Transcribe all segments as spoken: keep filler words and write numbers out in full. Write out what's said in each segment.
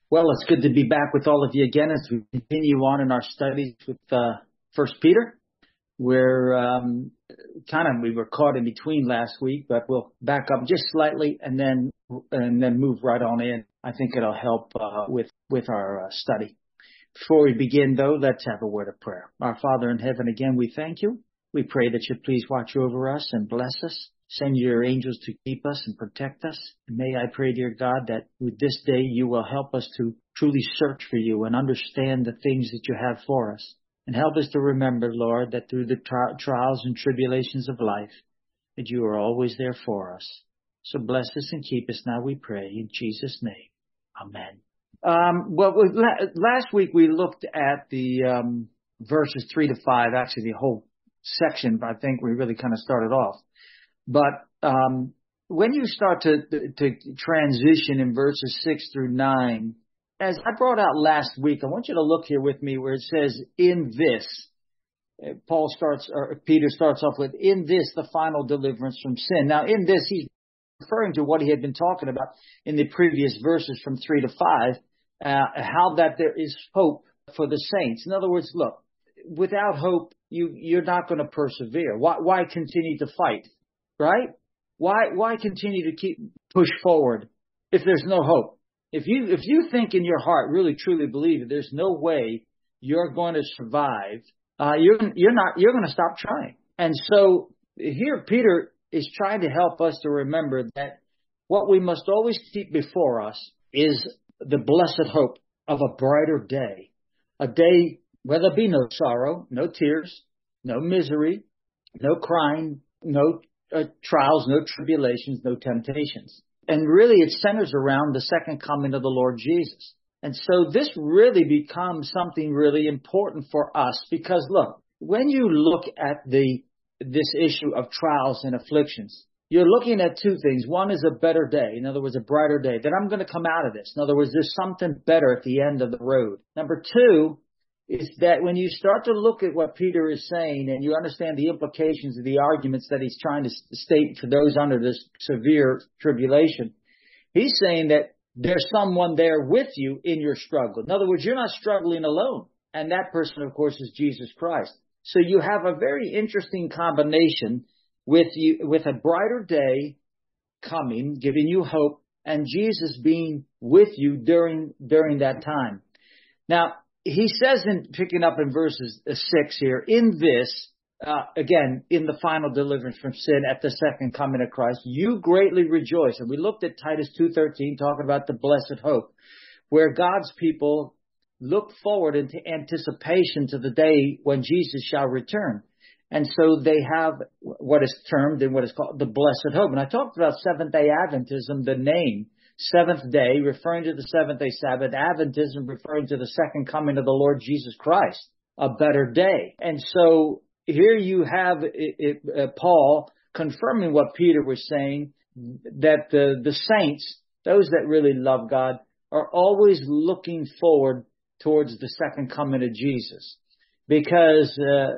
Well, it's good to be back with all of you again as we continue on in our studies with uh, First Peter. We're um, kind of we were caught in between last week, but we'll back up just slightly and then and then move right on in. I think it'll help uh, with with our uh, study. Before we begin, though, let's have a word of prayer. Our Father in heaven, again, we thank you. We pray that you please watch over us and bless us. Send your angels to keep us and protect us. And may I pray, dear God, that with this day you will help us to truly search for you and understand the things that you have for us. And help us to remember, Lord, that through the tri- trials and tribulations of life, that you are always there for us. So bless us and keep us now, we pray, in Jesus' name. Amen. Um, well, last week we looked at the um, verses three to five, actually the whole section, I think we really kind of started off. But um, when you start to, to transition in verses six through nine, as I brought out last week, I want you to look here with me where it says, in this, Paul starts, or Peter starts off with, in this, the final deliverance from sin. Now, in this, he's referring to what he had been talking about in the previous verses from three to five, uh, how that there is hope for the saints. In other words, look, without hope, you, you're not going to persevere. Why, why continue to fight? Right? Why why continue to keep push forward if there's no hope? If you if you think in your heart, really truly believe that there's no way you're going to survive, uh, you're you're not you're going to stop trying. And so here Peter is trying to help us to remember that what we must always keep before us is the blessed hope of a brighter day, a day where there be no sorrow, no tears, no misery, no crying, no Uh, trials, no tribulations, no temptations. And really it centers around the second coming of the Lord Jesus. And so this really becomes something really important for us because look, when you look at the this issue of trials and afflictions, you're looking at two things. One is a better day. In other words, a brighter day. That I'm going to come out of this. In other words, there's something better at the end of the road. Number two is that when you start to look at what Peter is saying and you understand the implications of the arguments that he's trying to state for those under this severe tribulation, he's saying that there's someone there with you in your struggle. In other words, you're not struggling alone. And that person, of course, is Jesus Christ. So you have a very interesting combination with you, with a brighter day coming, giving you hope, and Jesus being with you during, during that time. Now, he says, in picking up in verses six here, in this, uh, again, in the final deliverance from sin at the second coming of Christ, you greatly rejoice. And we looked at Titus two thirteen, talking about the blessed hope, where God's people look forward into anticipation to the day when Jesus shall return. And so they have what is termed and what is called the blessed hope. And I talked about Seventh-day Adventism, the name. Seventh day, referring to the seventh-day Sabbath. Adventism, referring to the second coming of the Lord Jesus Christ, a better day. And so here you have it, it, uh, Paul confirming what Peter was saying, that the, the saints, those that really love God, are always looking forward towards the second coming of Jesus. Because, uh,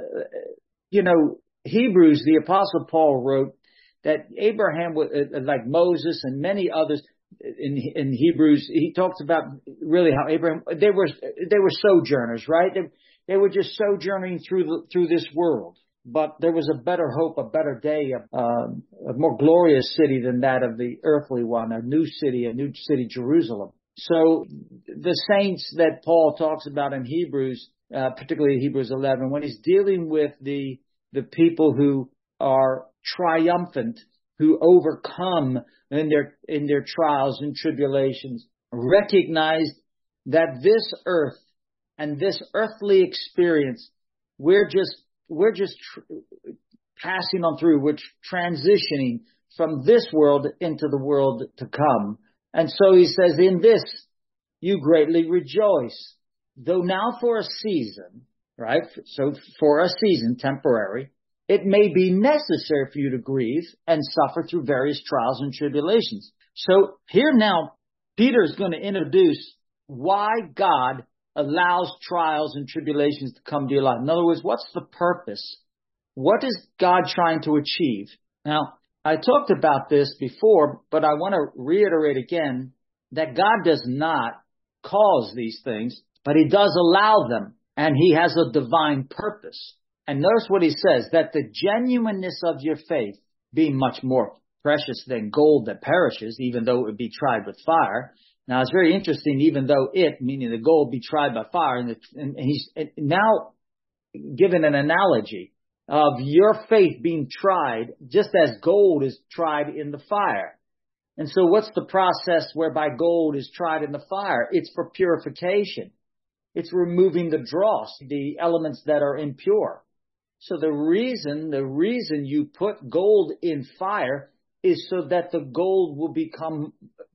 you know, Hebrews, the Apostle Paul wrote that Abraham, like Moses and many others, In, in Hebrews, he talks about really how Abraham, they were, they were sojourners, right? They, they were just sojourning through the, through this world. But there was a better hope, a better day, a, a more glorious city than that of the earthly one, a new city, a new city, Jerusalem. So the saints that Paul talks about in Hebrews, uh, particularly Hebrews eleven, when he's dealing with the, the people who are triumphant, who overcome in their in their trials and tribulations, recognize that this earth and this earthly experience, we're just we're just tr- passing on through. We're transitioning from this world into the world to come. And so he says, in this you greatly rejoice, though now for a season, right? So for a season, temporary, it may be necessary for you to grieve and suffer through various trials and tribulations. So here now, Peter is going to introduce why God allows trials and tribulations to come to your life. In other words, what's the purpose? What is God trying to achieve? Now, I talked about this before, but I want to reiterate again that God does not cause these things, but he does allow them, and he has a divine purpose. And notice what he says, that the genuineness of your faith, being much more precious than gold that perishes, even though it would be tried with fire. Now, it's very interesting, even though it, meaning the gold, be tried by fire, and, the, and he's now given an analogy of your faith being tried just as gold is tried in the fire. And so what's the process whereby gold is tried in the fire? It's for purification. It's removing the dross, the elements that are impure. So the reason, the reason you put gold in fire is so that the gold will become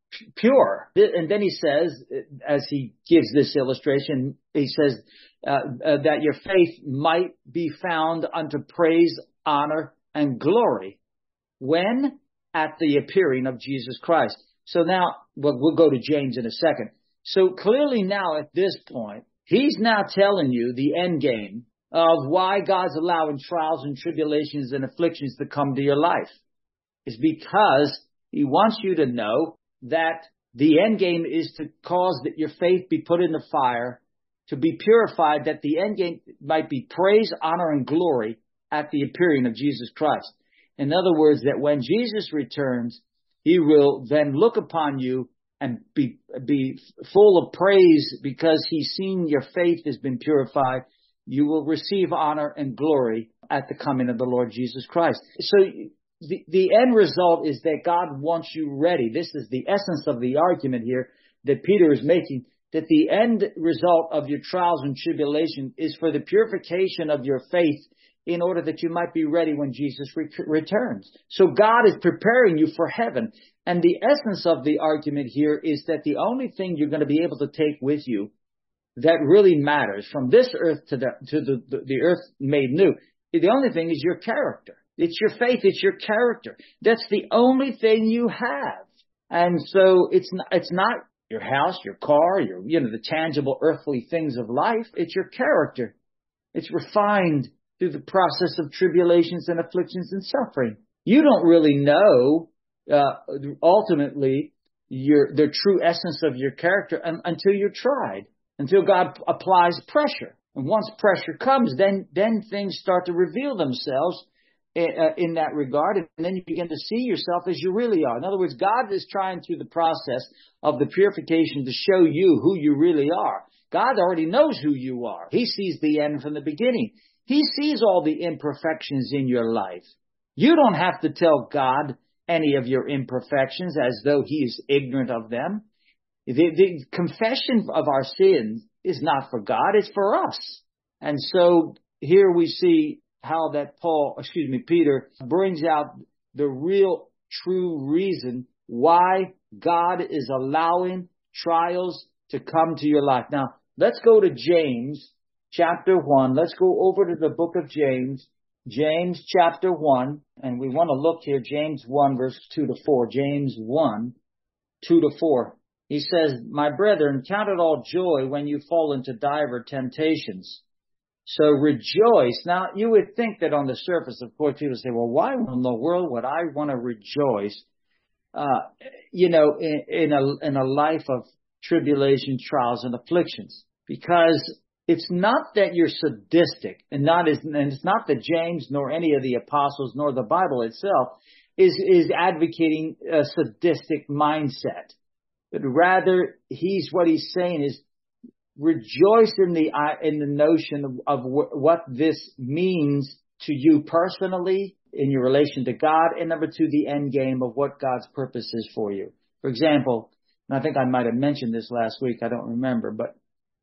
pure. And then he says, as he gives this illustration, he says uh, uh, that your faith might be found unto praise, honor, and glory. When? At the appearing of Jesus Christ. So now, well, we'll go to James in a second. So clearly now at this point, he's now telling you the end game of why God's allowing trials and tribulations and afflictions to come to your life. Is because he wants you to know that the end game is to cause that your faith be put in the fire, to be purified, that the end game might be praise, honor, and glory at the appearing of Jesus Christ. In other words, that when Jesus returns, he will then look upon you and be be full of praise because he's seen your faith has been purified. You will receive honor and glory at the coming of the Lord Jesus Christ. So the, the end result is that God wants you ready. This is the essence of the argument here that Peter is making, that the end result of your trials and tribulation is for the purification of your faith in order that you might be ready when Jesus re- returns. So God is preparing you for heaven. And the essence of the argument here is that the only thing you're going to be able to take with you that really matters from this earth to the to the, the, the earth made new, the only thing is your character. It's your faith. It's your character. That's the only thing you have. And so it's not, it's not your house, your car, your, you know, the tangible earthly things of life. It's your character. It's refined through the process of tribulations and afflictions and suffering. You don't really know, uh, ultimately your, the true essence of your character un, until you're tried, until God p- applies pressure. And once pressure comes, then, then things start to reveal themselves in, uh, in that regard. And then you begin to see yourself as you really are. In other words, God is trying through the process of the purification to show you who you really are. God already knows who you are. He sees the end from the beginning. He sees all the imperfections in your life. You don't have to tell God any of your imperfections as though he is ignorant of them. The, the confession of our sins is not for God, it's for us. And so here we see how that Paul, excuse me, Peter brings out the real true reason why God is allowing trials to come to your life. Now, let's go to James chapter one. Let's go over to the book of James, James chapter one, and we want to look here, James one, verse two to four. James one, two to four. He says, "My brethren, count it all joy when you fall into divers temptations. So rejoice." Now, you would think that on the surface, of course, people say, well, why in the world would I want to rejoice, uh, you know, in, in a in a life of tribulation, trials, and afflictions? Because it's not that you're sadistic, and not as, and it's not that James nor any of the apostles nor the Bible itself is is advocating a sadistic mindset, but rather he's what he's saying is rejoice in the in the notion of, of what this means to you personally in your relation to God, and number two, the end game of what God's purpose is for you. For example, and I think I might have mentioned this last week, I don't remember, but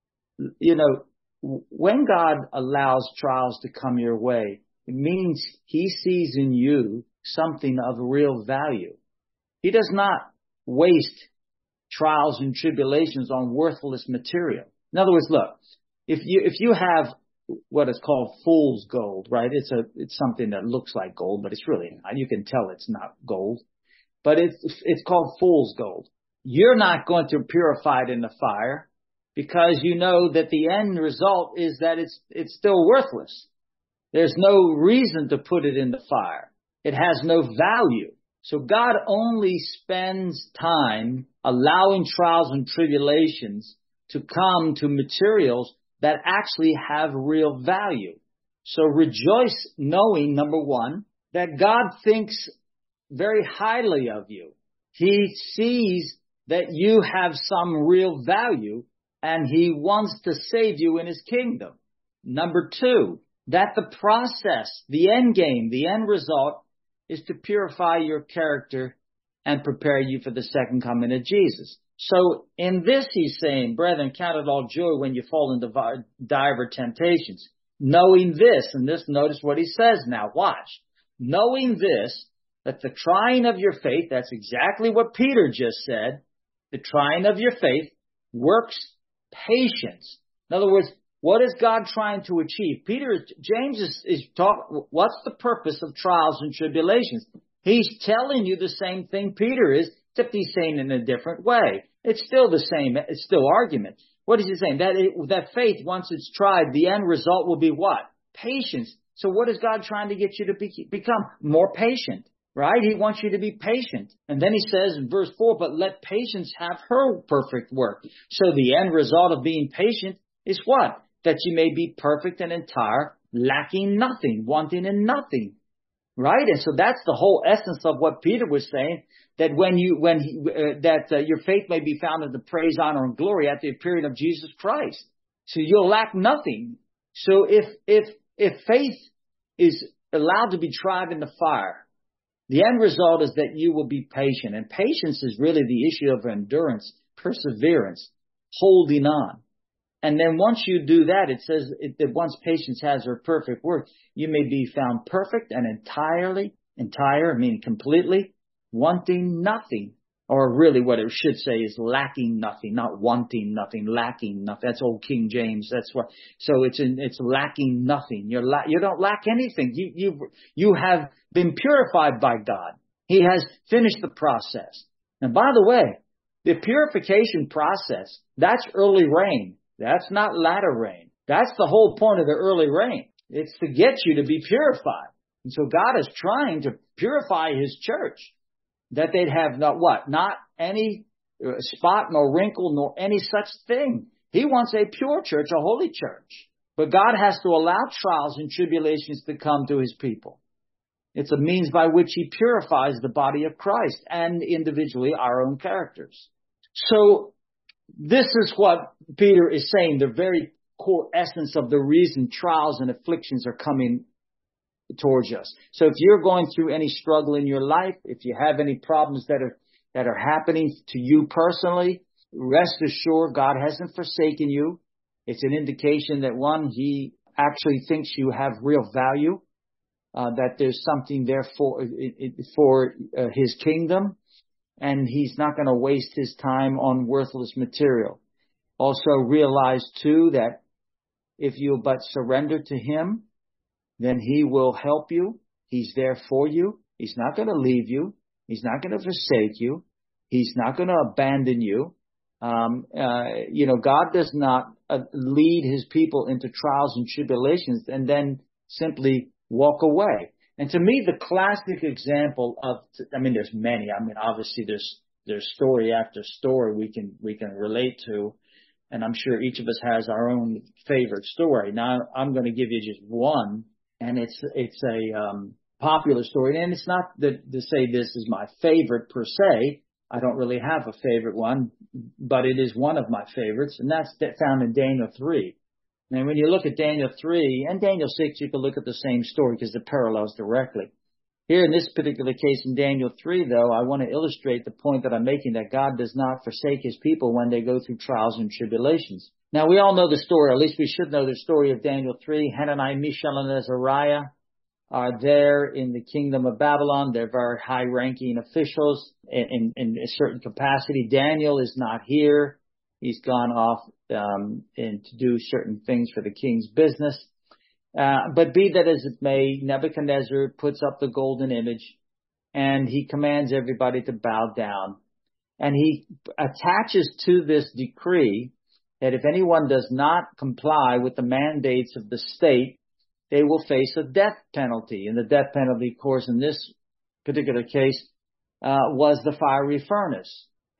you know, when God allows trials to come your way, it means he sees in you something of real value. He does not waste trials and tribulations on worthless material. In other words, look, if you if you have what is called fool's gold, right? It's a it's something that looks like gold, but it's really not. You can tell it's not gold, but it's it's called fool's gold. You're not going to purify it in the fire, because you know that the end result is that it's it's still worthless. There's no reason to put it in the fire. It has no value. So God only spends time allowing trials and tribulations to come to materials that actually have real value. So rejoice knowing, number one, that God thinks very highly of you. He sees that you have some real value, and He wants to save you in His kingdom. Number two, that the process, the end game, the end result is to purify your character and prepare you for the second coming of Jesus. So in this, He's saying, brethren, count it all joy when you fall into divers temptations. Knowing this, and this, notice what He says now, watch. Knowing this, that the trying of your faith, that's exactly what Peter just said, the trying of your faith works patience. In other words, what is God trying to achieve? Peter, James is, is talk. What's the purpose of trials and tribulations? He's telling you the same thing Peter is, except he's saying it in a different way. It's still the same. It's still argument. What is he saying? That it, that faith, once it's tried, the end result will be what? Patience. So what is God trying to get you to be, become? More patient, right? He wants you to be patient. And then He says in verse four, but let patience have her perfect work. So the end result of being patient is what? That you may be perfect and entire, lacking nothing, wanting in nothing. Right? And so that's the whole essence of what Peter was saying, that when you, when he, uh, that uh, your faith may be found in the praise, honor, and glory at the appearing of Jesus Christ. So you'll lack nothing. So if, if, if faith is allowed to be tried in the fire, the end result is that you will be patient. And patience is really the issue of endurance, perseverance, holding on. And then once you do that, it says it, that once patience has her perfect work, you may be found perfect and entirely, entire, I mean completely, wanting nothing. Or really what it should say is lacking nothing, not wanting nothing, lacking nothing. That's old King James. That's what. So it's in, it's lacking nothing. You're la- you don't lack anything. You you you have been purified by God. He has finished the process. And by the way, the purification process, that's early rain. That's not latter rain. That's the whole point of the early rain. It's to get you to be purified. And so God is trying to purify His church, that they'd have not what? Not any spot nor wrinkle nor any such thing. He wants a pure church, a holy church. But God has to allow trials and tribulations to come to His people. It's a means by which He purifies the body of Christ and individually our own characters. So this is what Peter is saying, the very core essence of the reason trials and afflictions are coming towards us. So if you're going through any struggle in your life, if you have any problems that are that are happening to you personally, rest assured God hasn't forsaken you. It's an indication that, one, He actually thinks you have real value, uh, that there's something there for, for uh, His kingdom. And He's not going to waste His time on worthless material. Also realize, too, that if you but surrender to Him, then He will help you. He's there for you. He's not going to leave you. He's not going to forsake you. He's not going to abandon you. Um, uh, you know, God does not uh, lead His people into trials and tribulations and then simply walk away. And to me, the classic example of, I mean, there's many. I mean, obviously there's, there's story after story we can, we can relate to. And I'm sure each of us has our own favorite story. Now I'm going to give you just one, and it's, it's a, um, popular story. And it's not that to say this is my favorite per se. I don't really have a favorite one, but it is one of my favorites. And that's found in Daniel three. And when you look at Daniel three and Daniel six, you can look at the same story because it parallels directly. Here in this particular case in Daniel three, though, I want to illustrate the point that I'm making, that God does not forsake His people when they go through trials and tribulations. Now, we all know the story, or at least we should know the story of Daniel three. Hananiah, Mishael, and Azariah are there in the kingdom of Babylon. They're very high-ranking officials in, in, in a certain capacity. Daniel is not here. He's gone off um, and to do certain things for the king's business. Uh, but be that as it may, Nebuchadnezzar puts up the golden image and he commands everybody to bow down. And he attaches to this decree that if anyone does not comply with the mandates of the state, they will face a death penalty. And the death penalty, of course, in this particular case, uh, was the fiery furnace.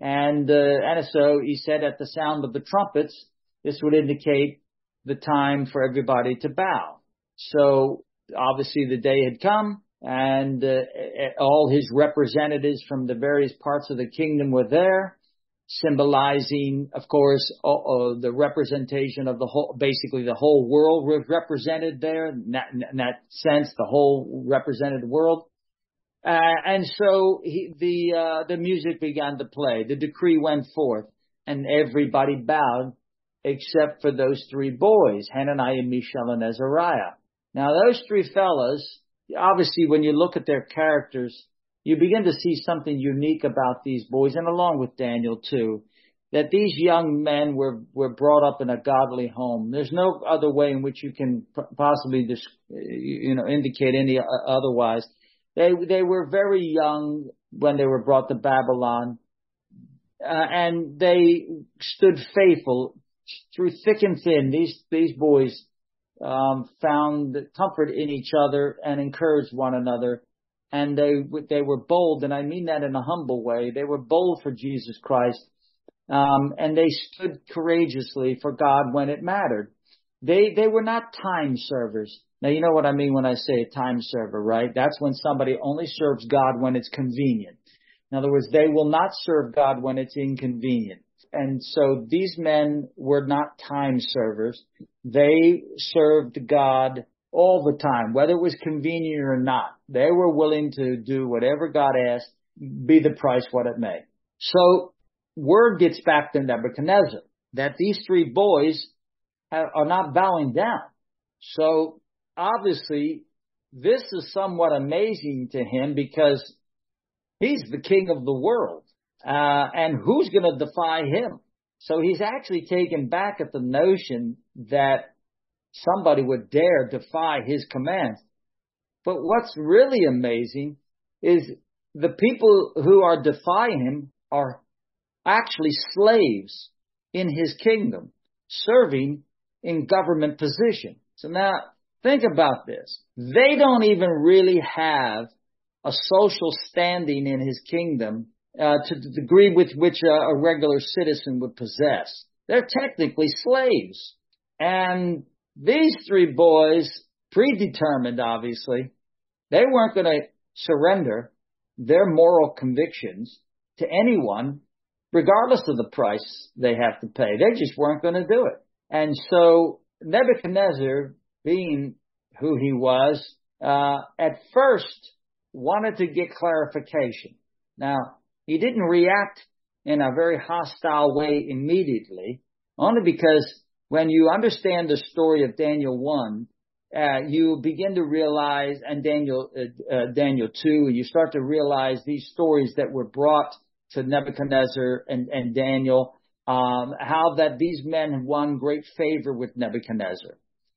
And, uh, and so he said at the sound of the trumpets, this would indicate the time for everybody to bow. So obviously the day had come, and uh, all his representatives from the various parts of the kingdom were there, symbolizing, of course, uh, uh, the representation of the whole, basically the whole world was represented there. In that, in that sense, the whole represented world. Uh, and so he, the uh, the music began to play. The decree went forth, and everybody bowed except for those three boys, Hananiah, Mishael, and Azariah. Now, those three fellas, obviously, when you look at their characters, you begin to see something unique about these boys, and along with Daniel, too, that these young men were, were brought up in a godly home. There's no other way in which you can possibly, you know, indicate any otherwise. They they were very young when they were brought to Babylon, uh, and they stood faithful through thick and thin. These these boys um, found comfort in each other and encouraged one another, and they they were bold, and I mean that in a humble way. They were bold for Jesus Christ, um, and they stood courageously for God when it mattered. They they were not time servers. Now, you know what I mean when I say a time server, right? That's when somebody only serves God when it's convenient. In other words, they will not serve God when it's inconvenient. And so these men were not time servers. They served God all the time, whether it was convenient or not. They were willing to do whatever God asked, be the price what it may. So word gets back to Nebuchadnezzar that these three boys are not bowing down. So obviously, this is somewhat amazing to him because he's the king of the world. Uh, and who's going to defy him? So he's actually taken back at the notion that somebody would dare defy his commands. But what's really amazing is the people who are defying him are actually slaves in his kingdom, serving in government position. So now, think about this. They don't even really have a social standing in his kingdom uh, to the degree with which a, a regular citizen would possess. They're technically slaves. And these three boys, predetermined obviously, they weren't going to surrender their moral convictions to anyone, regardless of the price they have to pay. They just weren't going to do it. And so Nebuchadnezzar, being who he was, uh, at first wanted to get clarification. Now, he didn't react in a very hostile way immediately, only because when you understand the story of Daniel one, uh, you begin to realize, and Daniel, uh, uh, Daniel two, you start to realize these stories that were brought to Nebuchadnezzar and, and Daniel, um, how that these men won great favor with Nebuchadnezzar.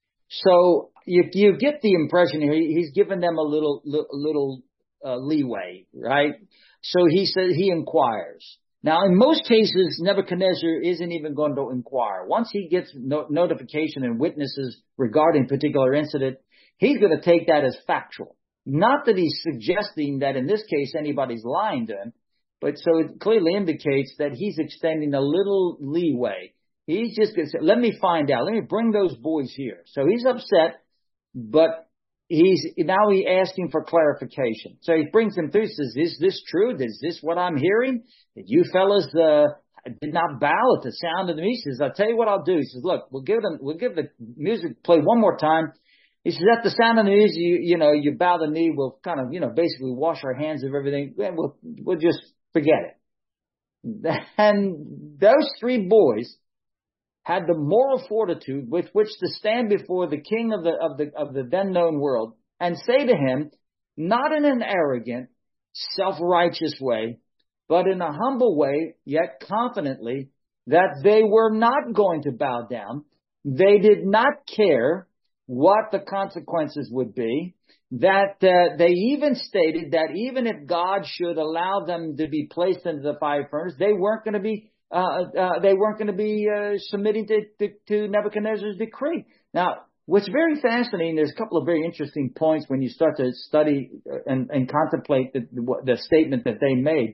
So you, you get the impression here he's given them a little little uh, leeway, right? So he says he inquires. Now, in most cases, Nebuchadnezzar isn't even going to inquire. Once he gets no, notification and witnesses regarding a particular incident, he's going to take that as factual. Not that he's suggesting that in this case anybody's lying to him, but so it clearly indicates that he's extending a little leeway. He's just going to say, let me find out. Let me bring those boys here. So he's upset, but he's now he asking for clarification. So he brings them through. He says, is this true? Is this what I'm hearing? Did you fellas uh, did not bow at the sound of the music? He says, I'll tell you what I'll do. He says, look, we'll give them, we'll give the music play one more time. He says, at the sound of the music, you, you know, you bow the knee. We'll kind of, you know, basically wash our hands of everything. We'll, we'll just forget it. And those three boys had the moral fortitude with which to stand before the king of the of the of the then known world and say to him, not in an arrogant, self-righteous way, but in a humble way, yet confidently, that they were not going to bow down. They did not care what the consequences would be. That uh, they even stated that even if God should allow them to be placed into the fire furnace, they weren't going to be Uh, uh, they weren't going to be uh, submitting to, to, to Nebuchadnezzar's decree. Now, what's very fascinating, there's a couple of very interesting points when you start to study and, and contemplate the, the statement that they made.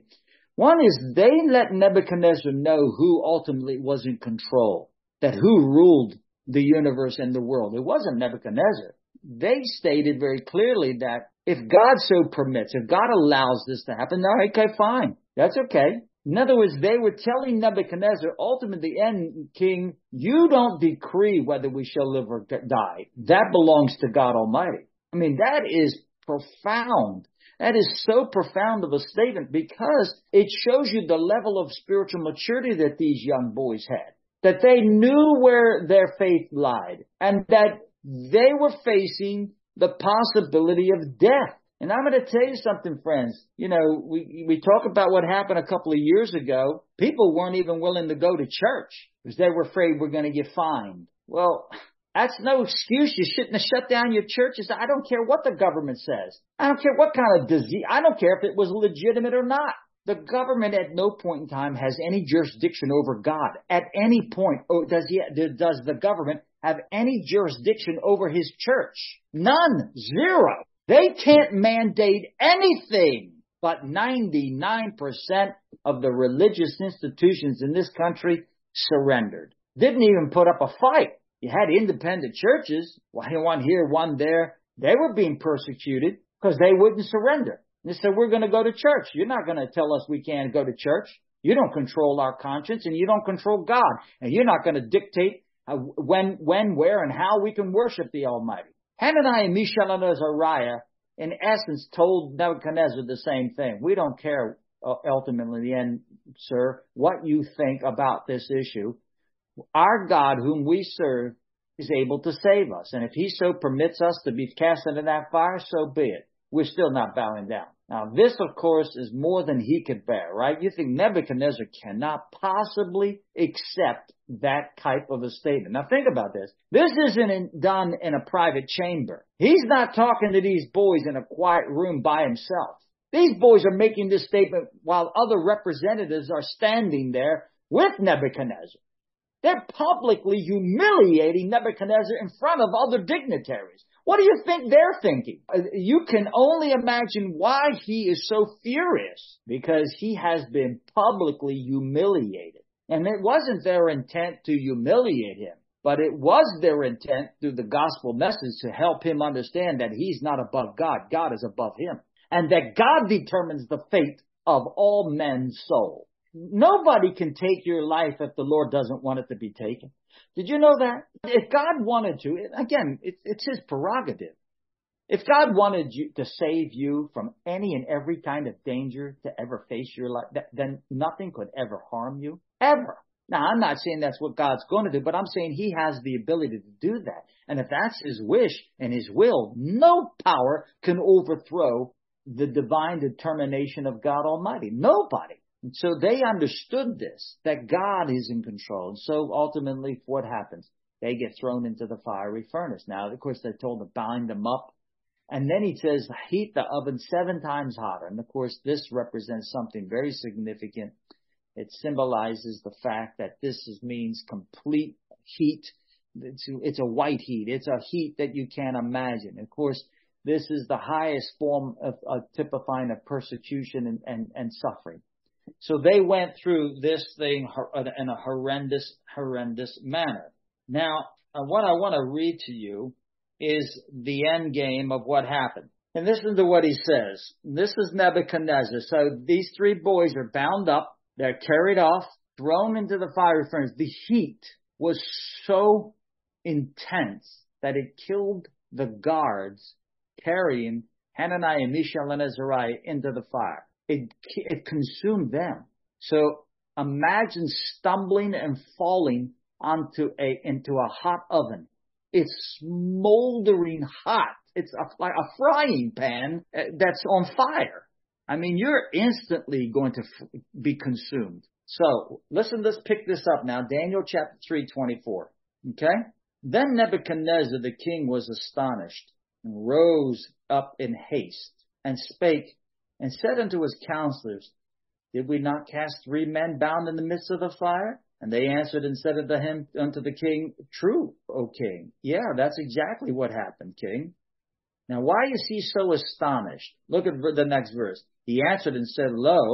One is they let Nebuchadnezzar know who ultimately was in control, that who ruled the universe and the world. It wasn't Nebuchadnezzar. They stated very clearly that if God so permits, if God allows this to happen, no, okay, fine. That's okay. In other words, they were telling Nebuchadnezzar, ultimately, end, king, you don't decree whether we shall live or die. That belongs to God Almighty. I mean, that is profound. That is so profound of a statement because it shows you the level of spiritual maturity that these young boys had. That they knew where their faith lied and that they were facing the possibility of death. And I'm going to tell you something, friends. You know, we, we talk about what happened a couple of years ago. People weren't even willing to go to church because they were afraid we're going to get fined. Well, that's no excuse. You shouldn't have shut down your churches. I don't care what the government says. I don't care what kind of disease. I don't care if it was legitimate or not. The government at no point in time has any jurisdiction over God. At any point, oh, does he, does the government have any jurisdiction over his church? None. Zero. They can't mandate anything. But ninety-nine percent of the religious institutions in this country surrendered. Didn't even put up a fight. You had independent churches, one here, one there. They were being persecuted because they wouldn't surrender. They said, we're going to go to church. You're not going to tell us we can't go to church. You don't control our conscience and you don't control God. And you're not going to dictate uh, when, when, where, and how we can worship the Almighty. Hananiah, Mishael, and Azariah, in essence, told Nebuchadnezzar the same thing. We don't care, uh, ultimately, in the end, sir, what you think about this issue. Our God, whom we serve, is able to save us. And if he so permits us to be cast into that fire, so be it. We're still not bowing down. Now, this, of course, is more than he could bear, right? You think Nebuchadnezzar cannot possibly accept that type of a statement. Now, think about this. This isn't in, done in a private chamber. He's not talking to these boys in a quiet room by himself. These boys are making this statement while other representatives are standing there with Nebuchadnezzar. They're publicly humiliating Nebuchadnezzar in front of other dignitaries. What do you think they're thinking? You can only imagine why he is so furious, because he has been publicly humiliated. And it wasn't their intent to humiliate him, but it was their intent through the gospel message to help him understand that he's not above God. God is above him. And that God determines the fate of all men's soul. Nobody can take your life if the Lord doesn't want it to be taken. Did you know that? If God wanted to, again, it, it's his prerogative. If God wanted you to save you from any and every kind of danger to ever face your life, then nothing could ever harm you, ever. Now, I'm not saying that's what God's going to do, but I'm saying he has the ability to do that. And if that's his wish and his will, no power can overthrow the divine determination of God Almighty. Nobody. And so they understood this, that God is in control. And so ultimately, what happens? They get thrown into the fiery furnace. Now, of course, they're told to bind them up. And then he says, heat the oven seven times hotter. And of course, this represents something very significant. It symbolizes the fact that this is, means complete heat. It's, it's a white heat. It's a heat that you can't imagine. Of course, this is the highest form of, of typifying of persecution and, and, and suffering. So they went through this thing in a horrendous, horrendous manner. Now, what I want to read to you is the end game of what happened. And listen to what he says. This is Nebuchadnezzar. So these three boys are bound up. They're carried off, thrown into the fiery furnace. The heat was so intense that it killed the guards carrying Hananiah, Mishael, and Azariah into the fire. It, it consumed them. So imagine stumbling and falling onto a into a hot oven. It's smoldering hot. It's a, like a frying pan that's on fire. I mean, you're instantly going to f- be consumed. So listen, let's pick this up now. Daniel chapter three, twenty-four. Okay? Then Nebuchadnezzar the king was astonished and rose up in haste and spake and said unto his counselors, did we not cast three men bound in the midst of the fire? And they answered and said unto him, unto the king, true, O king. Yeah, that's exactly what happened, king. Now, why is he so astonished? Look at the next verse. He answered and said, lo,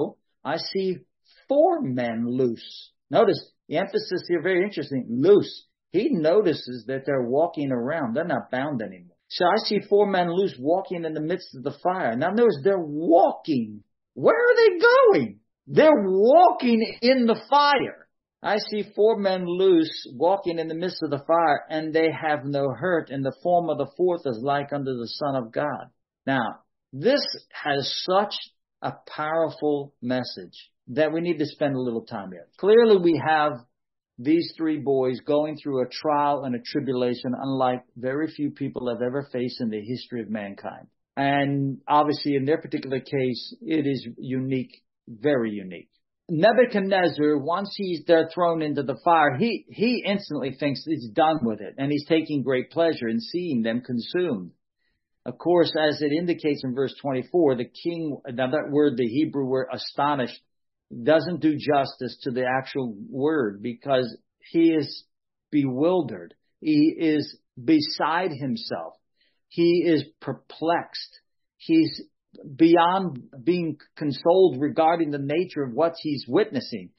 I see four men loose. Notice the emphasis here, very interesting, loose. He notices that they're walking around. They're not bound anymore. So I see four men loose walking in the midst of the fire. Now notice they're walking. Where are they going? They're walking in the fire. I see four men loose walking in the midst of the fire, and they have no hurt, and the form of the fourth is like unto the Son of God. Now, this has such a powerful message that we need to spend a little time here. Clearly, we have these three boys going through a trial and a tribulation unlike very few people have ever faced in the history of mankind. And obviously, in their particular case, it is unique, very unique. Nebuchadnezzar, once he's they're thrown into the fire, he, he instantly thinks he's done with it, and he's taking great pleasure in seeing them consumed. Of course, as it indicates in verse twenty-four, the king, now that word, the Hebrew word astonished, doesn't do justice to the actual word, because he is bewildered. He is beside himself. He is perplexed. He's beyond being consoled regarding the nature of what he's witnessing.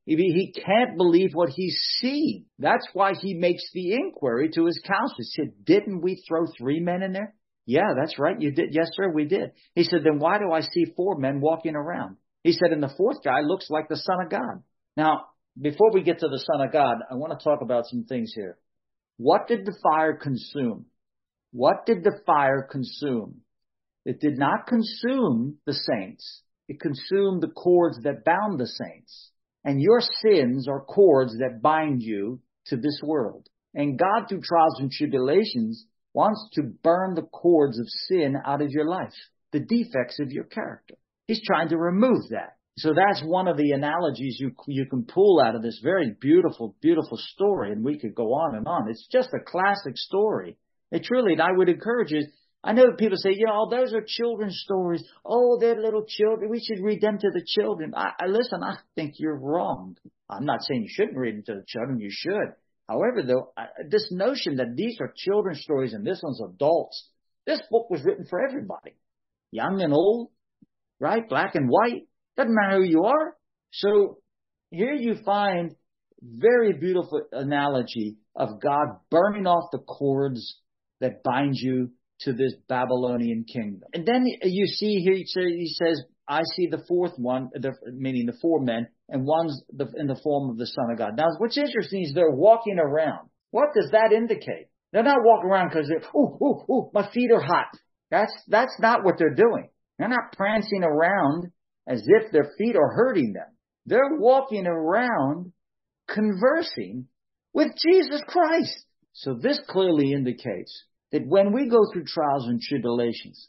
He can't believe what he's seeing. That's why he makes the inquiry to his counselors. He said, didn't we throw three men in there? Yeah, that's right. You did. Yes, sir, we did. He said, then why do I see four men walking around? He said, and the fourth guy looks like the Son of God. Now, before we get to the Son of God, I want to talk about some things here. What did the fire consume? What did the fire consume? It did not consume the saints. It consumed the cords that bound the saints. And your sins are cords that bind you to this world. And God, through trials and tribulations, wants to burn the cords of sin out of your life, the defects of your character. He's trying to remove that. So that's one of the analogies you you can pull out of this very beautiful, beautiful story. And we could go on and on. It's just a classic story. It's really, and I would encourage you. I know people say, you know, those are children's stories. Oh, they're little children. We should read them to the children. I, I listen, I think you're wrong. I'm not saying you shouldn't read them to the children. You should. However, though, I, this notion that these are children's stories and this one's adults, this book was written for everybody, young and old, right? Black and white. Doesn't matter who you are. So here you find very beautiful analogy of God burning off the cords that bind you to this Babylonian kingdom. And then you see here, he says, I see the fourth one, the, meaning the four men, and one's the, in the form of the Son of God. Now, what's interesting is they're walking around. What does that indicate? They're not walking around because they're, ooh, ooh, ooh, my feet are hot. That's, that's not what they're doing. They're not prancing around as if their feet are hurting them. They're walking around conversing with Jesus Christ. So this clearly indicates that when we go through trials and tribulations,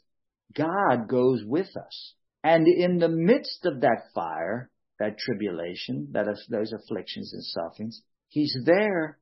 God goes with us. And in the midst of that fire, that tribulation, that is, those afflictions and sufferings, He's there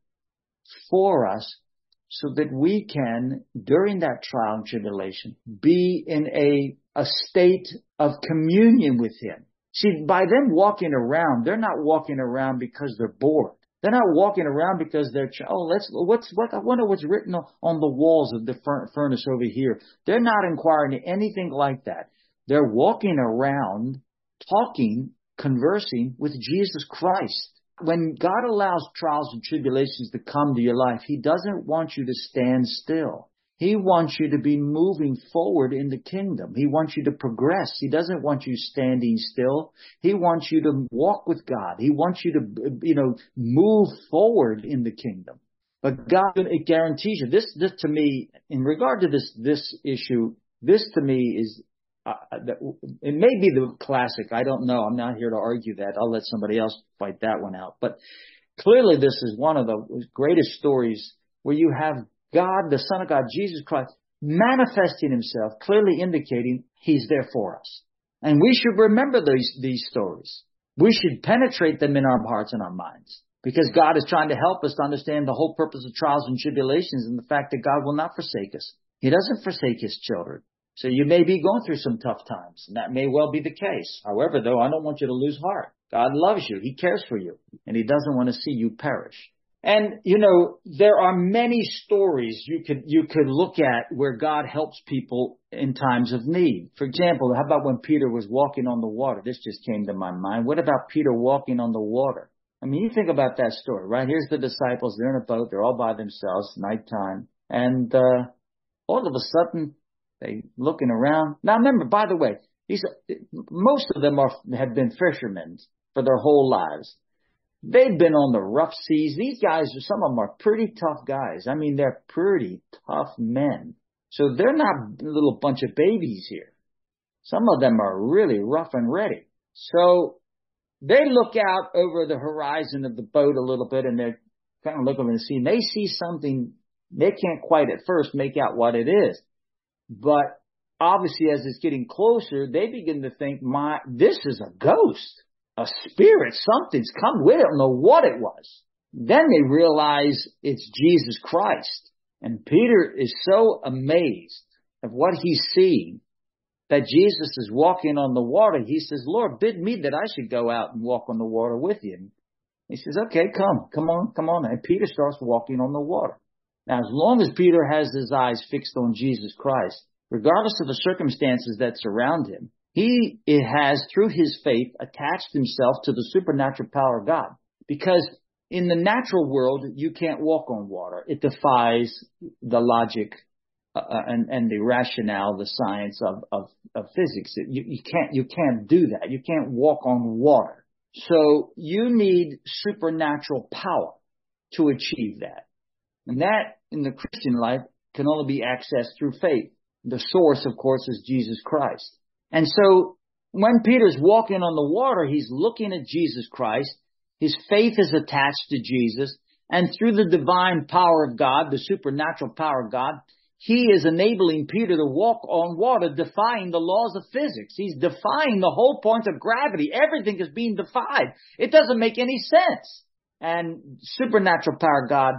for us so that we can, during that trial and tribulation, be in a, a state of communion with Him. See, by them walking around, they're not walking around because they're bored. They're not walking around because they're, oh, let's, what's, what, I wonder what's written on the walls of the furnace over here. They're not inquiring anything like that. They're walking around, talking, conversing with Jesus Christ. When God allows trials and tribulations to come to your life, He doesn't want you to stand still. He wants you to be moving forward in the kingdom. He wants you to progress. He doesn't want you standing still. He wants you to walk with God. He wants you to, you know, move forward in the kingdom. But God, it guarantees you. This, this to me, in regard to this, this issue, this to me is, uh, it may be the classic. I don't know. I'm not here to argue that. I'll let somebody else fight that one out. But clearly this is one of the greatest stories where you have God, the Son of God, Jesus Christ, manifesting Himself, clearly indicating He's there for us. And we should remember these, these stories. We should penetrate them in our hearts and our minds, because God is trying to help us to understand the whole purpose of trials and tribulations and the fact that God will not forsake us. He doesn't forsake His children. So you may be going through some tough times, and that may well be the case. However, though, I don't want you to lose heart. God loves you. He cares for you, and He doesn't want to see you perish. And, you know, there are many stories you could, you could look at where God helps people in times of need. For example, how about when Peter was walking on the water? This just came to my mind. What about Peter walking on the water? I mean, you think about that story, right? Here's the disciples. They're in a boat. They're all by themselves, nighttime. And, uh, all of a sudden they looking around. Now remember, by the way, these, most of them are, have been fishermen for their whole lives. They've been on the rough seas. These guys, some of them are pretty tough guys. I mean, they're pretty tough men. So they're not a little bunch of babies here. Some of them are really rough and ready. So they look out over the horizon of the boat a little bit, and they're kind of looking at the sea, and they see something they can't quite at first make out what it is. But obviously, as it's getting closer, they begin to think, my, this is a ghost. A spirit, something's come with it. I don't know what it was. Then they realize it's Jesus Christ. And Peter is so amazed at what he's seeing that Jesus is walking on the water. He says, Lord, bid me that I should go out and walk on the water with you. And he says, okay, come, come on, come on. And Peter starts walking on the water. Now, as long as Peter has his eyes fixed on Jesus Christ, regardless of the circumstances that surround him, he has, through his faith, attached himself to the supernatural power of God. Because in the natural world, you can't walk on water. It defies the logic uh, and, and the rationale, the science of, of, of physics. You, you can't, you can't do that. You can't walk on water. So you need supernatural power to achieve that. And that, in the Christian life, can only be accessed through faith. The source, of course, is Jesus Christ. And so when Peter's walking on the water, he's looking at Jesus Christ. His faith is attached to Jesus. And through the divine power of God, the supernatural power of God, he is enabling Peter to walk on water, defying the laws of physics. He's defying the whole point of gravity. Everything is being defied. It doesn't make any sense. And supernatural power of God,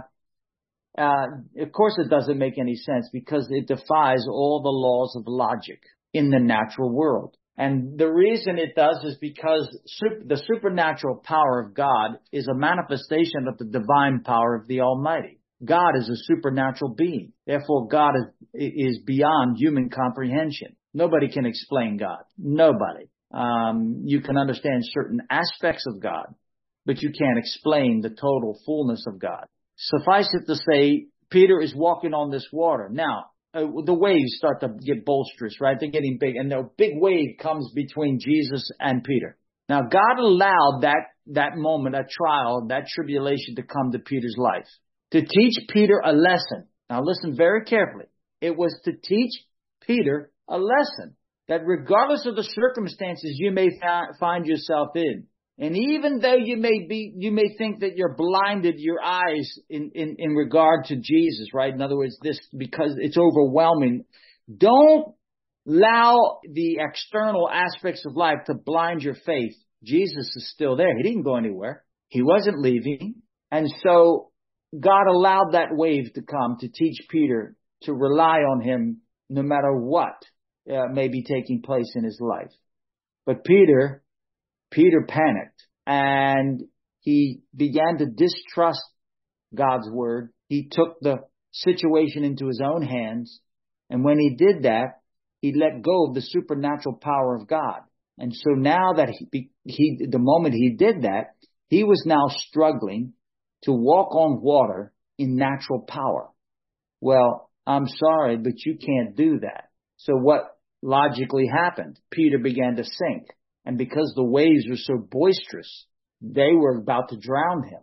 uh, of course it doesn't make any sense because it defies all the laws of logic in the natural world. And the reason it does is because super, the supernatural power of God is a manifestation of the divine power of the Almighty. God is a supernatural being. Therefore, God is, is beyond human comprehension. Nobody can explain God. Nobody. Um, you can understand certain aspects of God, but you can't explain the total fullness of God. Suffice it to say, Peter is walking on this water. Now, Uh, the waves start to get boisterous, right? They're getting big, and the big wave comes between Jesus and Peter. Now, God allowed that, that moment, that trial, that tribulation to come to Peter's life, to teach Peter a lesson. Now, listen very carefully. It was to teach Peter a lesson that regardless of the circumstances you may fa- find yourself in, and even though you may be, you may think that you're blinded, your eyes in, in, in regard to Jesus, right? In other words, this, because it's overwhelming. Don't allow the external aspects of life to blind your faith. Jesus is still there. He didn't go anywhere. He wasn't leaving. And so God allowed that wave to come to teach Peter to rely on him no matter what uh, may be taking place in his life. But Peter, Peter panicked and he began to distrust God's word. He took the situation into his own hands. And when he did that, he let go of the supernatural power of God. And so now that he, he, the moment he did that, he was now struggling to walk on water in natural power. Well, I'm sorry, but you can't do that. So what logically happened? Peter began to sink. And because the waves were so boisterous, they were about to drown him.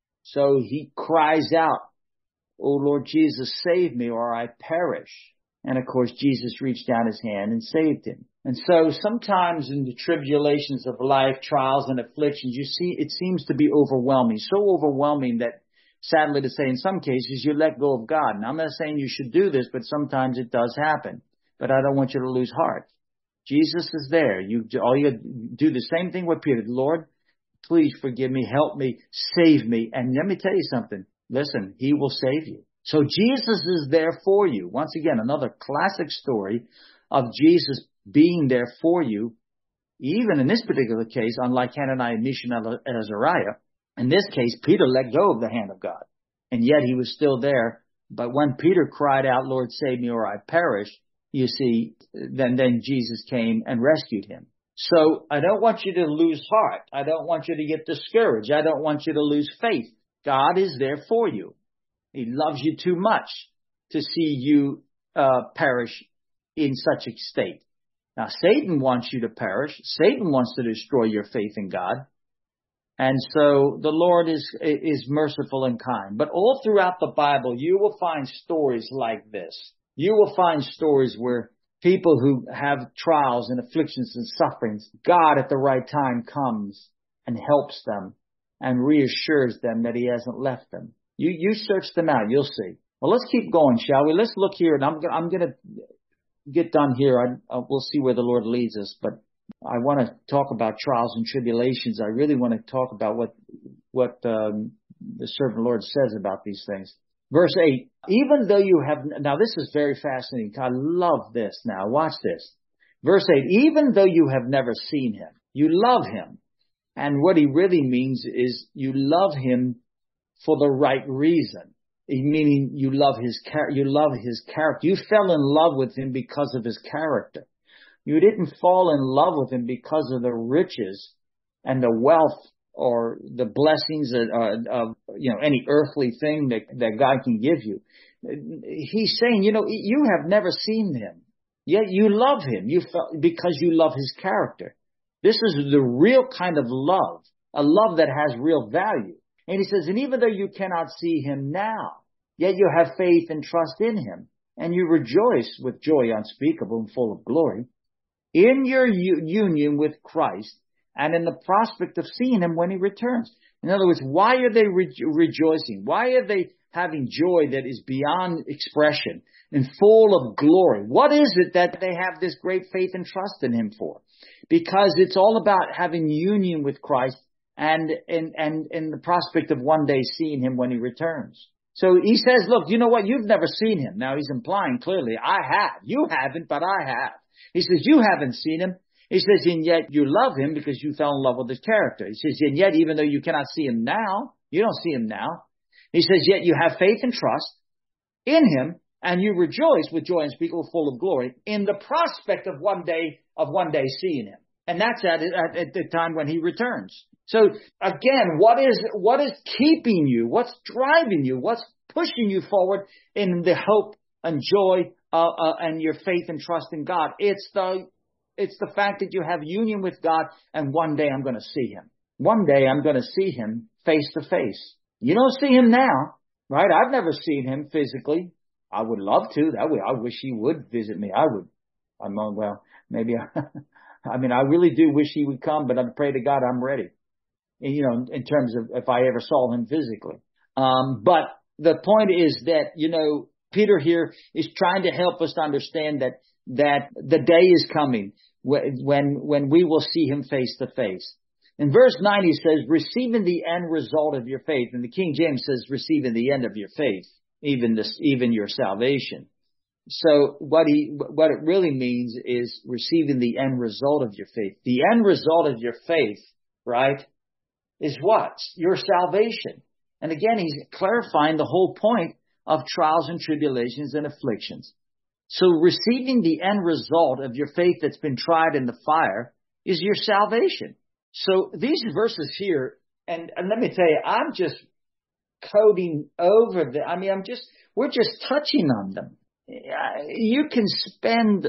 So he cries out, "Oh Lord Jesus, save me or I perish." And of course, Jesus reached out his hand and saved him. And so sometimes in the tribulations of life, trials and afflictions, you see, it seems to be overwhelming, so overwhelming that sadly to say, in some cases, you let go of God. And I'm not saying you should do this, but sometimes it does happen. But I don't want you to lose heart. Jesus is there. You all you do the same thing with Peter. Lord, please forgive me, help me, save me. And let me tell you something. Listen, he will save you. So Jesus is there for you. Once again, another classic story of Jesus being there for you. Even in this particular case, unlike Hananiah, Mishael, and Azariah, in this case, Peter let go of the hand of God. and yet he was still there. But when Peter cried out, Lord, save me or I perish, you see, then, then Jesus came and rescued him. So I don't want you to lose heart. I don't want you to get discouraged. I don't want you to lose faith. God is there for you. He loves you too much to see you uh, perish in such a state. Now, Satan wants you to perish. Satan wants to destroy your faith in God. And so the Lord is is merciful and kind. But all throughout the Bible, you will find stories like this. You will find stories where people who have trials and afflictions and sufferings, God at the right time comes and helps them and reassures them that he hasn't left them. You you search them out, you'll see. Well, let's keep going, shall we? Let's look here, and I'm I'm going to get done here. I, I, we'll see where the Lord leads us, but I want to talk about trials and tribulations. I really want to talk about what what um, the servant Lord says about these things. Verse eight, even though you have, now this is very fascinating. I love this now. Watch this. Verse eight, even though you have never seen him, you love him. And what he really means is you love him for the right reason. Meaning you love his char- you love his character. You fell in love with him because of his character. You didn't fall in love with him because of the riches and the wealth or the blessings of, of you know, any earthly thing that, that God can give you. He's saying, you know, you have never seen him, yet you love him. You felt because you love his character. This is the real kind of love, a love that has real value. And he says, and even though you cannot see him now, yet you have faith and trust in him, and you rejoice with joy unspeakable and full of glory in your u- union with Christ and in the prospect of seeing him when he returns. In other words, why are they re- rejoicing? Why are they having joy that is beyond expression and full of glory? What is it that they have this great faith and trust in him for? Because it's all about having union with Christ and, and, and, and the prospect of one day seeing him when he returns. So he says, look, you know what? You've never seen him. Now he's implying clearly, I have. You haven't, but I have. He says, you haven't seen him. He says, and yet you love him because you fell in love with his character. He says, and yet even though you cannot see him now, you don't see him now. He says, yet you have faith and trust in him, and you rejoice with joy unspeakable, full of glory, in the prospect of one day, of one day seeing him. And that's at, at, at the time when he returns. So again, what is, what is keeping you? What's driving you? What's pushing you forward in the hope and joy uh, uh, and your faith and trust in God? It's the, it's the fact that you have union with God, and one day I'm going to see him. One day I'm going to see him face to face. You don't see him now, right? I've never seen him physically. I would love to. That way, I wish he would visit me. I would. I'm on, well, maybe, I, I mean, I really do wish he would come, but I pray to God I'm ready. You know, in terms of if I ever saw him physically. Um, but the point is that, you know, Peter here is trying to help us understand that, that the day is coming when, when we will see him face to face. In verse nine, he says, receiving the end result of your faith. And the King James says, receiving the end of your faith, even this, even your salvation. So what he, what it really means is receiving the end result of your faith. The end result of your faith, right, is what? Your salvation. And again, he's clarifying the whole point of trials and tribulations and afflictions. So receiving the end result of your faith that's been tried in the fire is your salvation. So these verses here, and, and let me tell you, I'm just coding over the, I mean, I'm just, we're just touching on them. You can spend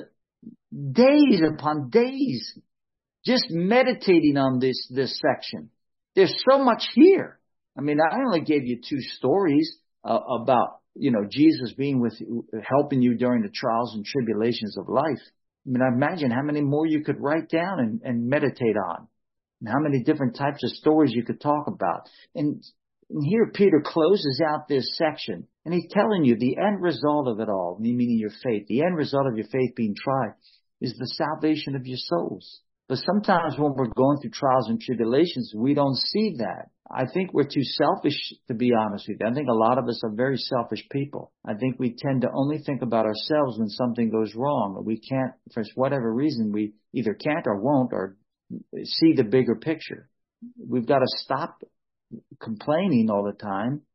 days upon days just meditating on this, this section. There's so much here. I mean, I only gave you two stories uh, about, you know, Jesus being with you, helping you during the trials and tribulations of life. I mean, I imagine how many more you could write down and, and meditate on, and how many different types of stories you could talk about. And, and here Peter closes out this section, and he's telling you the end result of it all, meaning your faith. The end result of your faith being tried is the salvation of your souls. But sometimes when we're going through trials and tribulations, we don't see that. I think we're too selfish, to be honest with you. I think a lot of us are very selfish people. I think we tend to only think about ourselves when something goes wrong. We can't, for whatever reason, we either can't or won't or see the bigger picture. We've got to stop complaining all the time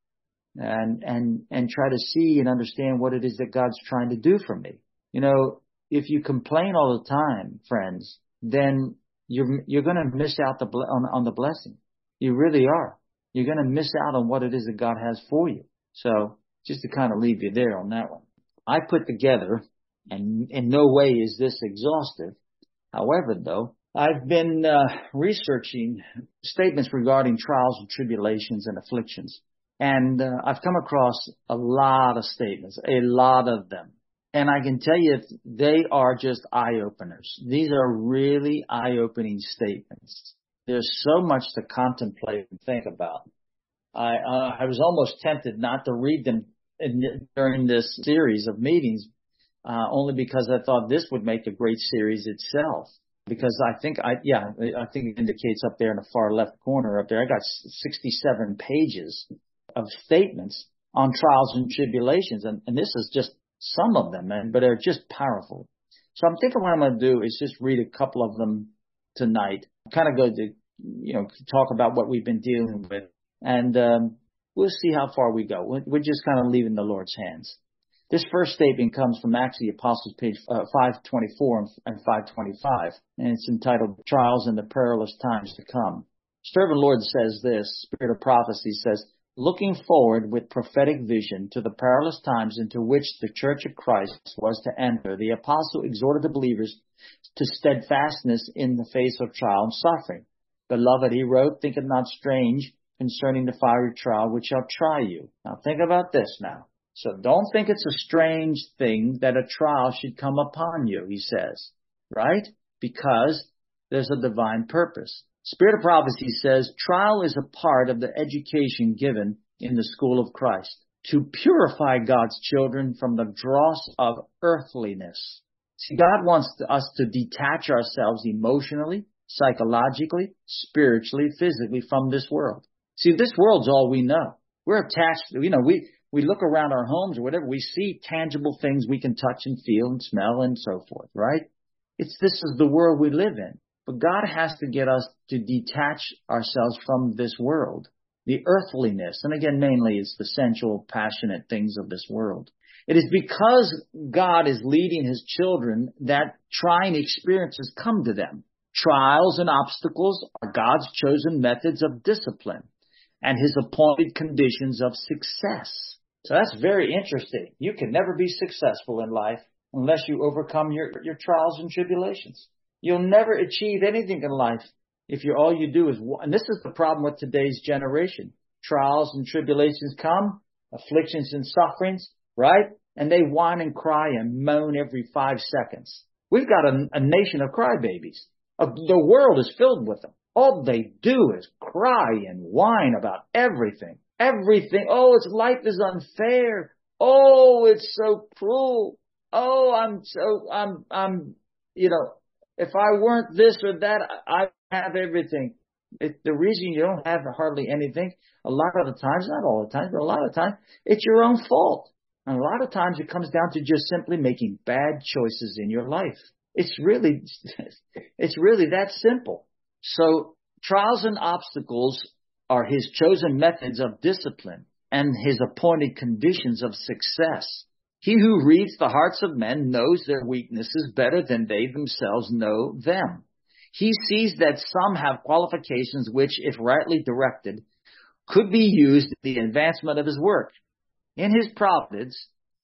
and, and, and try to see and understand what it is that God's trying to do for me. You know, if you complain all the time, friends, then you're, you're going to miss out the, on, on the blessing. You really are. You're going to miss out on what it is that God has for you. So just to kind of leave you there on that one. I put together, and in no way is this exhaustive. However, though, I've been uh, researching statements regarding trials and tribulations and afflictions. And uh, I've come across a lot of statements, a lot of them. And I can tell you they are just eye-openers. These are really eye-opening statements. There's so much to contemplate and think about. I, uh, I was almost tempted not to read them in, during this series of meetings, uh, only because I thought this would make a great series itself. Because I think, I yeah, I think it indicates up there in the far left corner up there, I got sixty-seven pages of statements on trials and tribulations. And, and this is just some of them, man, but they're just powerful. So I'm thinking what I'm going to do is just read a couple of them tonight, kind of go to, you know, talk about what we've been dealing with. And um, we'll see how far we go. We're, we're just kind of leaving the Lord's hands. This first statement comes from Acts of the Apostles, page uh, five twenty-four and five twenty-five, and it's entitled Trials and the Perilous Times to Come. Servant Lord says this, Spirit of Prophecy says, looking forward with prophetic vision to the perilous times into which the Church of Christ was to enter, the apostle exhorted the believers to steadfastness in the face of trial and suffering. Beloved, he wrote, think it not strange concerning the fiery trial which shall try you. Now think about this now. So don't think it's a strange thing that a trial should come upon you, he says, right? Because there's a divine purpose. Spirit of Prophecy says trial is a part of the education given in the school of Christ to purify God's children from the dross of earthliness. See, God wants us to detach ourselves emotionally, psychologically, spiritually, physically from this world. See, this world's all we know. We're attached, you know, we, we look around our homes or whatever, we see tangible things we can touch and feel and smell and so forth, right? It's, this is the world we live in. But God has to get us to detach ourselves from this world, the earthliness. And again, mainly it's the sensual, passionate things of this world. It is because God is leading his children that trying experiences come to them. Trials and obstacles are God's chosen methods of discipline and his appointed conditions of success. So that's very interesting. You can never be successful in life unless you overcome your, your trials and tribulations. You'll never achieve anything in life if you all you do is, and this is the problem with today's generation. Trials and tribulations come, afflictions and sufferings, right? And they whine and cry and moan every five seconds. We've got a, a nation of crybabies. Uh, the world is filled with them. All they do is cry and whine about everything. Everything. Oh, it's life is unfair. Oh, it's so cruel. Oh, I'm so, I'm, I'm, you know, if I weren't this or that, I have everything. It, the reason you don't have hardly anything, a lot of the times, not all the time, but a lot of the time, it's your own fault. And a lot of times it comes down to just simply making bad choices in your life. It's really, it's really that simple. So trials and obstacles are his chosen methods of discipline and his appointed conditions of success. He who reads the hearts of men knows their weaknesses better than they themselves know them. He sees that some have qualifications which, if rightly directed, could be used in the advancement of his work. In his providence,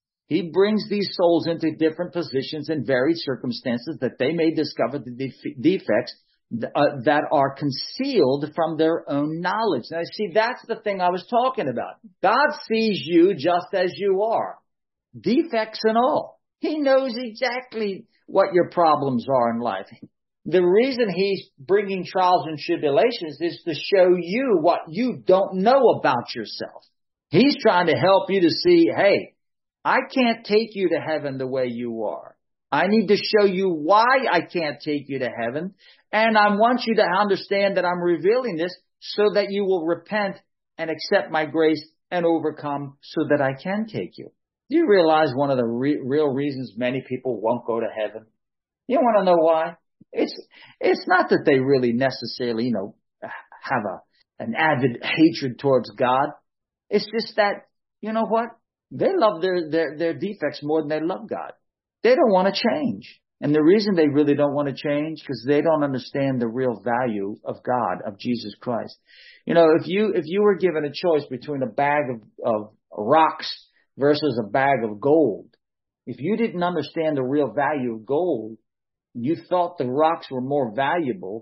he brings these souls into different positions in varied circumstances that they may discover the def- defects uh, that are concealed from their own knowledge. Now, see, that's the thing I was talking about. God sees you just as you are. Defects and all. He knows exactly what your problems are in life. The reason he's bringing trials and tribulations is to show you what you don't know about yourself. He's trying to help you to see, hey, I can't take you to heaven the way you are. I need to show you why I can't take you to heaven. And I want you to understand that I'm revealing this so that you will repent and accept my grace and overcome so that I can take you. Do you realize one of the re- real reasons many people won't go to heaven? You want to know why? It's it's not that they really necessarily, you know, have a an avid hatred towards God. It's just that you know what? They love their, their, their defects more than they love God. They don't want to change. And the reason they really don't want to change, because they don't understand the real value of God, of Jesus Christ. You know, if you, if you were given a choice between a bag of, of rocks versus a bag of gold, if you didn't understand the real value of gold, you thought the rocks were more valuable,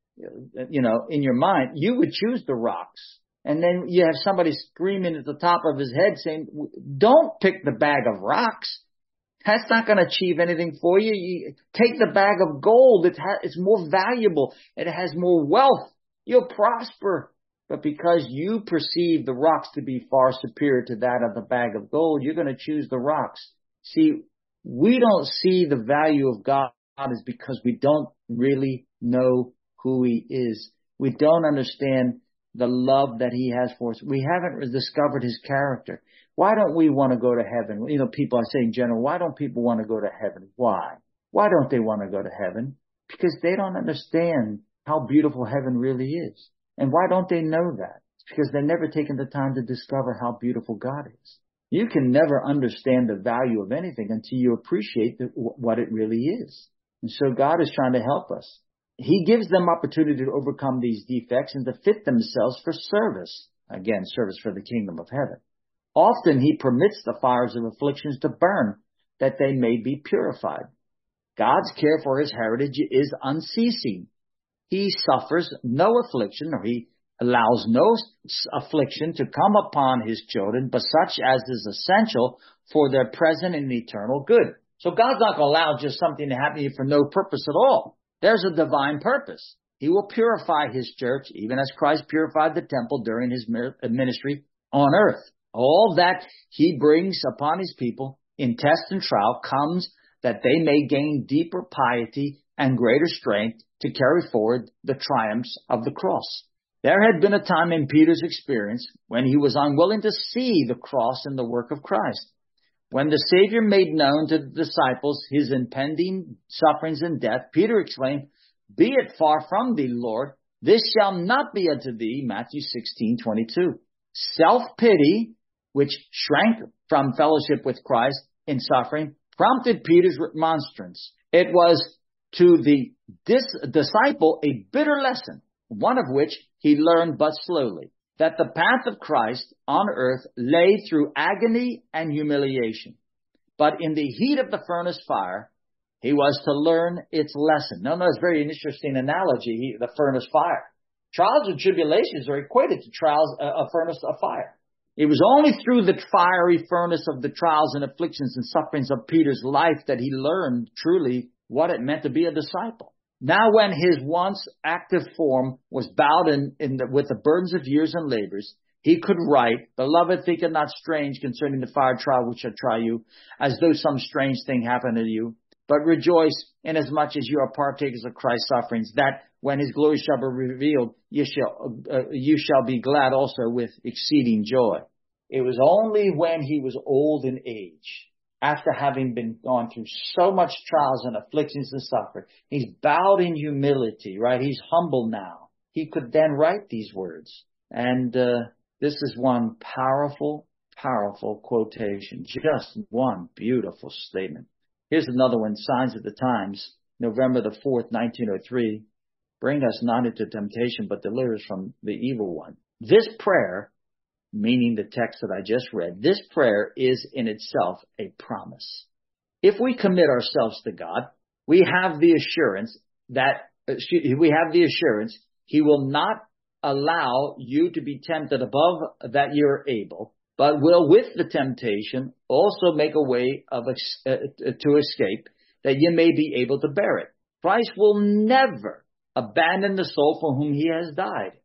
you know, in your mind, you would choose the rocks. And then you have somebody screaming at the top of his head saying, don't pick the bag of rocks. That's not going to achieve anything for you. You take the bag of gold. It ha- it's more valuable. It has more wealth. You'll prosper. But because you perceive the rocks to be far superior to that of the bag of gold, you're going to choose the rocks. See, we don't see the value of God is because we don't really know who He is. We don't understand the love that He has for us. We haven't discovered His character. Why don't we want to go to heaven? You know, people are saying in general, why don't people want to go to heaven? Why? Why don't they want to go to heaven? Because they don't understand how beautiful heaven really is. And why don't they know that? It's because they've never taken the time to discover how beautiful God is. You can never understand the value of anything until you appreciate the, what it really is. And so God is trying to help us. He gives them opportunity to overcome these defects and to fit themselves for service. Again, service for the kingdom of heaven. Often He permits the fires of afflictions to burn, that they may be purified. God's care for His heritage is unceasing. He suffers no affliction, or He allows no affliction to come upon His children, but such as is essential for their present and eternal good. So God's not going to allow just something to happen to you for no purpose at all. There's a divine purpose. He will purify His church, even as Christ purified the temple during His ministry on earth. All that He brings upon His people in test and trial comes that they may gain deeper piety and greater strength to carry forward the triumphs of the cross. There had been a time in Peter's experience when he was unwilling to see the cross and the work of Christ. When the Savior made known to the disciples His impending sufferings and death, Peter exclaimed, "Be it far from thee, Lord, this shall not be unto thee," Matthew sixteen twenty-two. Self-pity, which shrank from fellowship with Christ in suffering, prompted Peter's remonstrance. It was to the dis- disciple a bitter lesson, one of which he learned but slowly, that the path of Christ on earth lay through agony and humiliation. But in the heat of the furnace fire, he was to learn its lesson. Now, that's a very interesting analogy, the furnace fire. Trials and tribulations are equated to trials, a, a furnace of fire. It was only through the fiery furnace of the trials and afflictions and sufferings of Peter's life that he learned truly what it meant to be a disciple. Now when his once active form was bowed in, in the, with the burdens of years and labors, he could write, "Beloved, think it not strange concerning the fire trial which shall try you, as though some strange thing happened to you. But rejoice inasmuch as you are partakers of Christ's sufferings, that when His glory shall be revealed, you shall, uh, you shall be glad also with exceeding joy." It was only when he was old in age, after having been gone through so much trials and afflictions and suffering, he's bowed in humility, right? He's humble now. He could then write these words. And uh, this is one powerful, powerful quotation. Just one beautiful statement. Here's another one, Signs of the Times, November the fourth, nineteen oh three. "Bring us not into temptation, but deliver us from the evil one." This prayer, meaning the text that I just read, this prayer is in itself a promise. If we commit ourselves to God, we have the assurance that, we have the assurance He will not allow you to be tempted above that you're able, but will with the temptation also make a way of uh, to escape, that you may be able to bear it. Christ will never abandon the soul for whom He has died.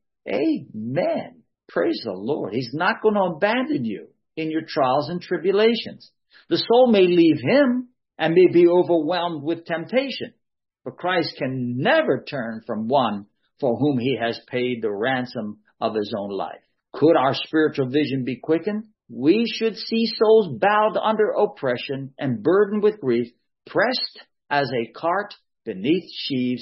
Amen. Praise the Lord. He's not going to abandon you in your trials and tribulations. The soul may leave Him and may be overwhelmed with temptation, but Christ can never turn from one for whom He has paid the ransom of His own life. Could our spiritual vision be quickened? We should see souls bowed under oppression and burdened with grief, pressed as a cart beneath sheaves,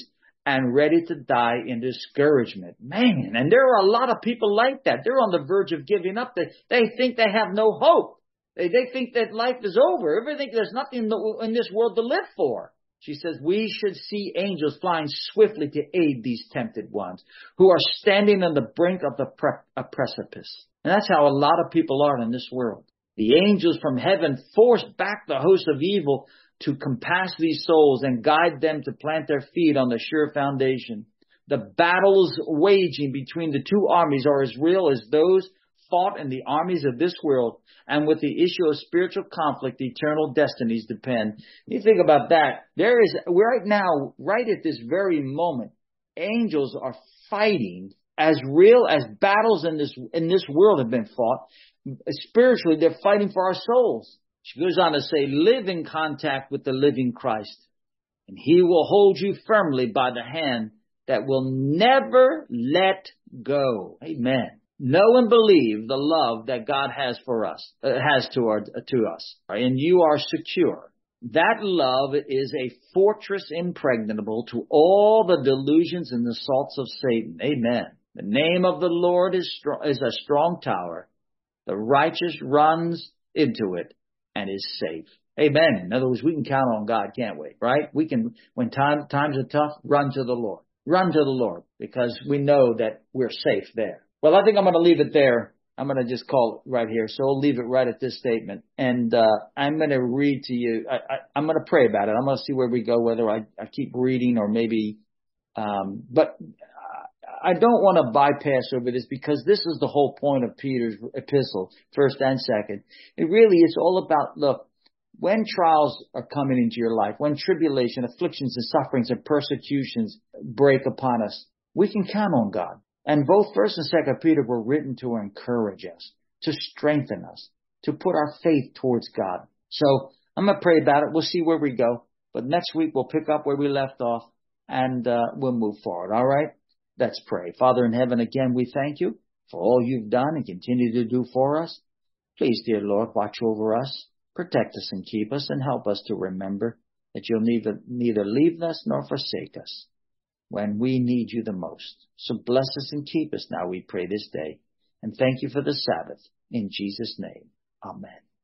and ready to die in discouragement. Man, and there are a lot of people like that. They're on the verge of giving up. They, they think they have no hope. They, they think that life is over. Everything, there's nothing in, the, in this world to live for. She says, we should see angels flying swiftly to aid these tempted ones who are standing on the brink of the pre- a precipice. And that's how a lot of people are in this world. The angels from heaven force back the host of evil to compass these souls and guide them to plant their feet on the sure foundation. The battles waging between the two armies are as real as those fought in the armies of this world, and with the issue of spiritual conflict, eternal destinies depend. You think about that. There is, right now, right at this very moment, angels are fighting as real as battles in this, in this world have been fought. Spiritually, they're fighting for our souls. She goes on to say, live in contact with the living Christ, and he will hold you firmly by the hand that will never let go. Amen. Know and believe the love that God has for us, uh, has to our, to us, and you are secure. That love is a fortress impregnable to all the delusions and assaults of Satan. Amen. The name of the Lord is strong, is a strong tower. The righteous runs into it and is safe. Amen. In other words, we can count on God, can't we? Right? We can, when time, times are tough, run to the Lord. Run to the Lord because we know that we're safe there. Well, I think I'm going to leave it there. I'm going to just call it right here. So I'll leave it right at this statement. And uh, I'm going to read to you. I, I, I'm going to pray about it. I'm going to see where we go, whether I, I keep reading or maybe. Um, but I don't want to bypass over this because this is the whole point of Peter's epistle, first and second. It really is all about, look, when trials are coming into your life, when tribulation, afflictions, and sufferings and persecutions break upon us, we can count on God. And both First and Second Peter were written to encourage us, to strengthen us, to put our faith towards God. So I'm going to pray about it. We'll see where we go. But next week we'll pick up where we left off and uh, we'll move forward. All right? Let's pray. Father in heaven, again, we thank you for all you've done and continue to do for us. Please, dear Lord, watch over us, protect us and keep us, and help us to remember that you'll neither, neither leave us nor forsake us when we need you the most. So bless us and keep us now, we pray this day. And thank you for the Sabbath. In Jesus' name, amen.